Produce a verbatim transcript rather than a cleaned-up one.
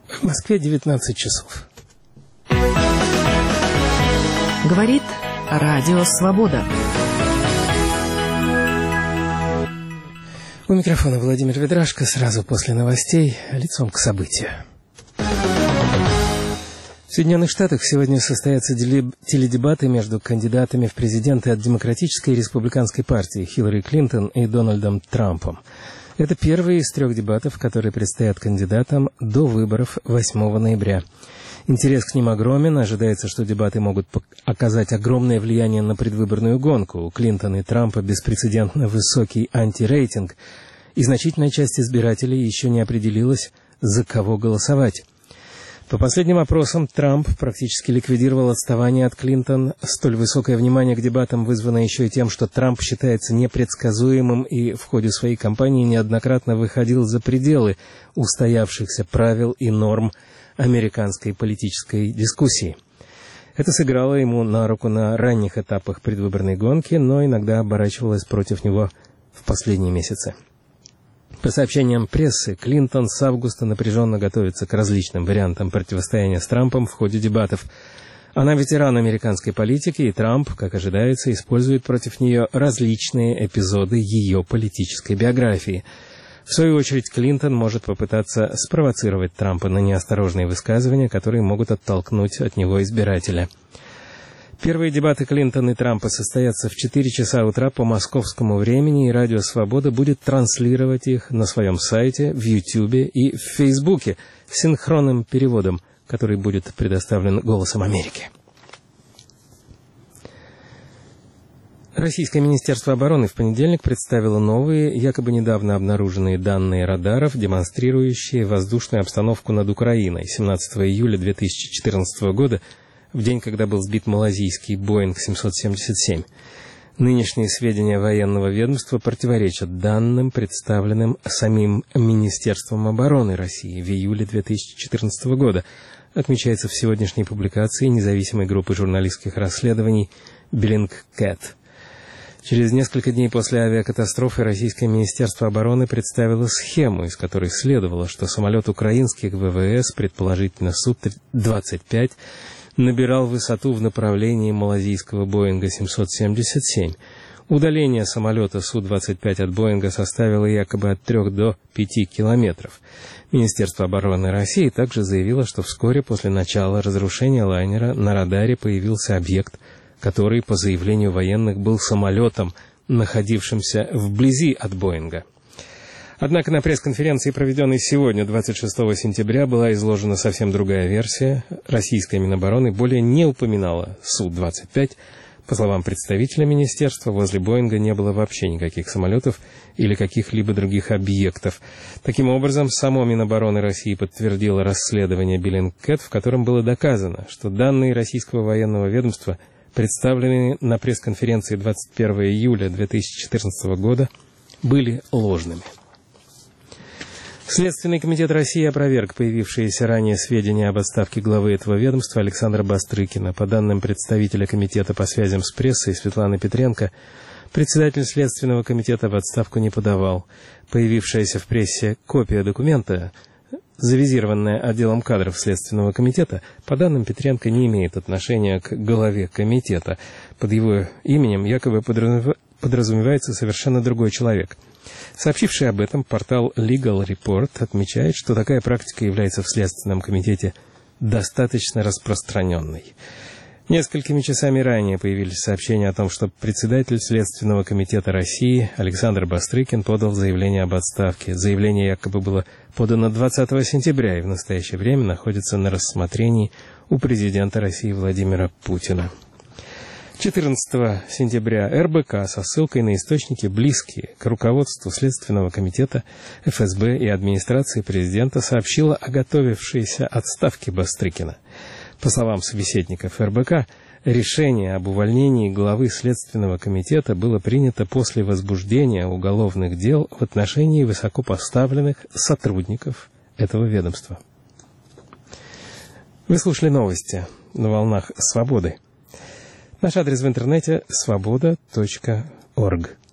В Москве девятнадцать часов. Говорит Радио Свобода. У микрофона Владимир Ведрашко. Сразу после новостей лицом к событию. В Соединенных Штатах сегодня состоятся теледебаты между кандидатами в президенты от Демократической и Республиканской партии Хиллари Клинтон и Дональдом Трампом. Это первые из трех дебатов, которые предстоят кандидатам до выборов восьмого ноября. Интерес к ним огромен. Ожидается, что дебаты могут оказать огромное влияние на предвыборную гонку. У Клинтона и Трампа беспрецедентно высокий антирейтинг, и значительная часть избирателей еще не определилась, за кого голосовать. По последним опросам, Трамп практически ликвидировал отставание от Клинтон. Столь высокое внимание к дебатам вызвано еще и тем, что Трамп считается непредсказуемым и в ходе своей кампании неоднократно выходил за пределы устоявшихся правил и норм американской политической дискуссии. Это сыграло ему на руку на ранних этапах предвыборной гонки, но иногда оборачивалось против него в последние месяцы. По сообщениям прессы, Клинтон с августа напряженно готовится к различным вариантам противостояния с Трампом в ходе дебатов. Она ветеран американской политики, и Трамп, как ожидается, использует против нее различные эпизоды ее политической биографии. В свою очередь, Клинтон может попытаться спровоцировать Трампа на неосторожные высказывания, которые могут оттолкнуть от него избирателя. Первые дебаты Клинтона и Трампа состоятся в четыре часа утра по московскому времени, и Радио Свобода будет транслировать их на своем сайте, в Ютьюбе и в Фейсбуке с синхронным переводом, который будет предоставлен «Голосом Америки». Российское Министерство обороны в понедельник представило новые, якобы недавно обнаруженные данные радаров, демонстрирующие воздушную обстановку над Украиной семнадцатого июля две тысячи четырнадцатого года, в день, когда был сбит малазийский Боинг семьсот семьдесят семь. Нынешние сведения военного ведомства противоречат данным, представленным самим Министерством обороны России в июле две тысячи четырнадцатого года, отмечается в сегодняшней публикации независимой группы журналистских расследований «Беллингкэт». Через несколько дней после авиакатастрофы Российское Министерство обороны представило схему, из которой следовало, что самолет украинских ВВС, предположительно Су двадцать пять, набирал высоту в направлении малазийского Боинга семьсот семьдесят семь. Удаление самолета Су двадцать пять от Боинга составило якобы от трех до пяти километров. Министерство обороны России также заявило, что вскоре после начала разрушения лайнера на радаре появился объект, который, по заявлению военных, был самолетом, находившимся вблизи от Боинга. Однако на пресс-конференции, проведенной сегодня, двадцать шестого сентября, была изложена совсем другая версия. Российская Минобороны более не упоминала Су двадцать пять. По словам представителя министерства, возле Боинга не было вообще никаких самолетов или каких-либо других объектов. Таким образом, само Минобороны России подтвердило расследование Беллингкэт, в котором было доказано, что данные российского военного ведомства, представленные на пресс-конференции двадцать первого июля две тысячи четырнадцатого года, были ложными. Следственный комитет России опроверг появившиеся ранее сведения об отставке главы этого ведомства Александра Бастрыкина. По данным представителя комитета по связям с прессой Светланы Петренко, председатель Следственного комитета в отставку не подавал. Появившаяся в прессе копия документа, завизированная отделом кадров Следственного комитета, по данным Петренко, не имеет отношения к главе комитета. Под его именем якобы подразумевается совершенно другой человек. Сообщивший об этом портал Legal Report отмечает, что такая практика является в Следственном комитете достаточно распространенной. Несколькими часами ранее появились сообщения о том, что председатель Следственного комитета России Александр Бастрыкин подал заявление об отставке. Заявление якобы было подано двадцатого сентября и в настоящее время находится на рассмотрении у президента России Владимира Путина. четырнадцатого сентября эр бэ ка со ссылкой на источники, близкие к руководству Следственного комитета, эф эс бэ и администрации президента, сообщила о готовившейся отставке Бастрыкина. По словам собеседников эр бэ ка, решение об увольнении главы Следственного комитета было принято после возбуждения уголовных дел в отношении высокопоставленных сотрудников этого ведомства. Вы слушали новости на волнах «Свободы». Наш адрес в интернете свобода точка орг.